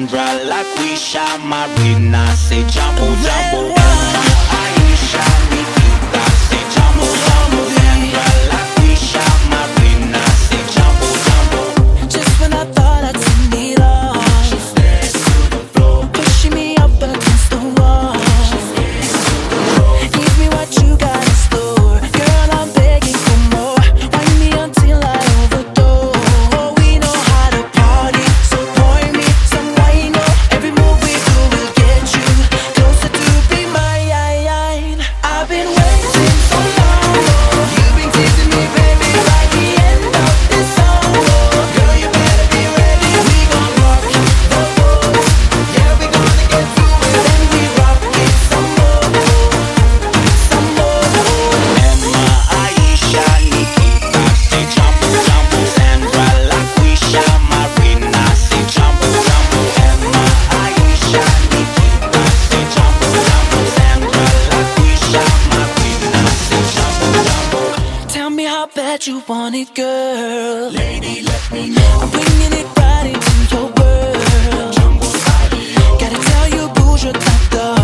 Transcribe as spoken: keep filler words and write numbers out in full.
Sandra, Laquisha, Marina, say Jumbo Jumbo. Emma, Aisha, Nikita, say Jumbo Jumbo. Sandra, Laquisha, Marina, say Jumbo Jumbo. Just when I thought I'd seen it all, she stares to the floor, pushing me up against the wall. she stares to the floor. Give me what you got in store, girl, I'm begging for more. Wind me until I overdose. We know how to party, so pour me some wine. Oh, every move we do will get you closer to be mine. I've been waiting so long, you've been teasing me, baby, like the end of this song. Girl, you better be ready, we gon' rock the boat. Yeah, we gonna get through it, then we rock it some more, some more. Emma, Aisha, Nikita, say Jumbo Jumbo. Sandra, Laquisha, Marina, say Jumbo Jumbo. Emma, Aisha, Nikita, say Jumbo Jumbo. Sandra, Laquisha, Marina, say Jumbo Jumbo. Tell me how bad you want it, girl. Lady, let me know. I'm bringing it right into your world. Jumbo style. Gotta tell you, boo, je t'adore.